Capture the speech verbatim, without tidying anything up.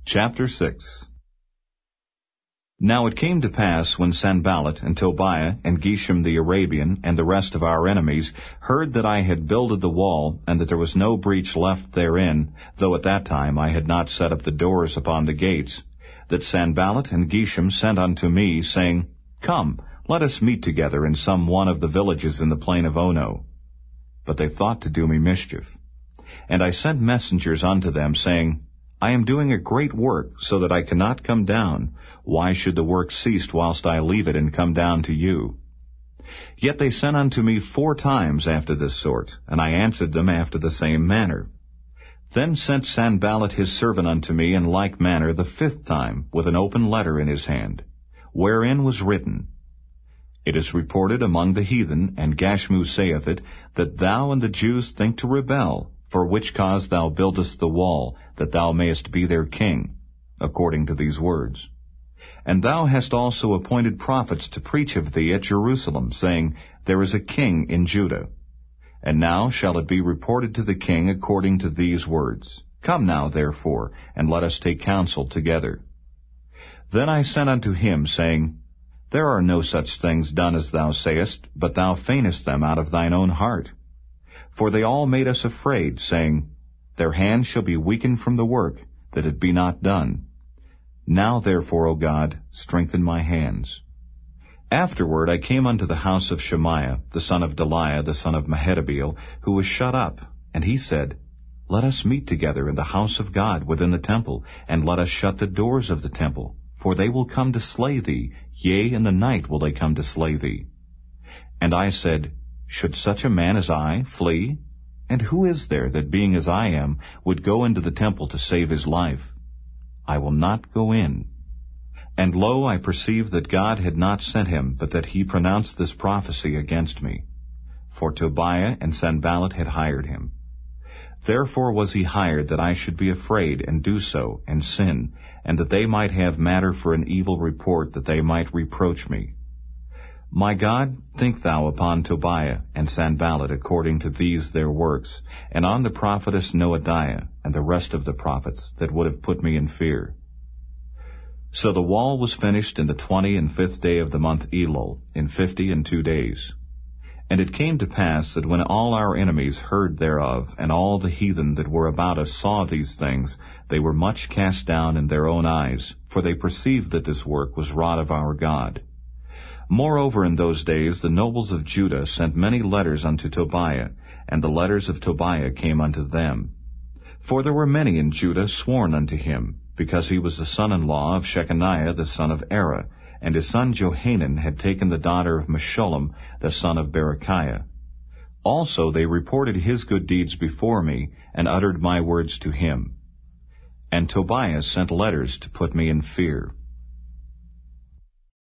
Chapter six. Now it came to pass, when Sanballat and Tobiah and Geshem the Arabian and the rest of our enemies heard that I had builded the wall, and that there was no breach left therein, though at that time I had not set up the doors upon the gates, that Sanballat and Geshem sent unto me, saying, Come, let us meet together in some one of the villages in the plain of Ono. But they thought to do me mischief. And I sent messengers unto them, saying, I am doing a great work, so that I cannot come down. Why should the work cease whilst I leave it and come down to you? Yet they sent unto me four times after this sort, and I answered them after the same manner. Then sent Sanballat his servant unto me in like manner the fifth time, with an open letter in his hand, wherein was written, It is reported among the heathen, and Gashmu saith it, that thou and the Jews think to rebel, for which cause thou buildest the wall, that thou mayest be their king, according to these words. And thou hast also appointed prophets to preach of thee at Jerusalem, saying, There is a king in Judah. And now shall it be reported to the king according to these words. Come now, therefore, and let us take counsel together. Then I sent unto him, saying, There are no such things done as thou sayest, but thou feignest them out of thine own heart. For they all made us afraid, saying, Their hand shall be weakened from the work, that it be not done. Now therefore, O God, strengthen my hands. Afterward I came unto the house of Shemaiah, the son of Delaiah, the son of Mehetabeel, who was shut up, and he said, Let us meet together in the house of God within the temple, and let us shut the doors of the temple, for they will come to slay thee, yea, in the night will they come to slay thee. And I said, Should such a man as I flee? And who is there that, being as I am, would go into the temple to save his life? I will not go in. And lo, I perceived that God had not sent him, but that he pronounced this prophecy against me. For Tobiah and Sanballat had hired him. Therefore was he hired, that I should be afraid, and do so, and sin, and that they might have matter for an evil report, that they might reproach me. My God, think thou upon Tobiah and Sanballat according to these their works, and on the prophetess Noadiah, and the rest of the prophets, that would have put me in fear. So the wall was finished in the twenty and fifth day of the month Elul, in fifty and two days. And it came to pass that when all our enemies heard thereof, and all the heathen that were about us saw these things, they were much cast down in their own eyes, for they perceived that this work was wrought of our God. Moreover, in those days the nobles of Judah sent many letters unto Tobiah, and the letters of Tobiah came unto them. For there were many in Judah sworn unto him, because he was the son-in-law of Shechaniah the son of Era, and his son Johanan had taken the daughter of Meshullam the son of Berechiah. Also they reported his good deeds before me, and uttered my words to him. And Tobiah sent letters to put me in fear.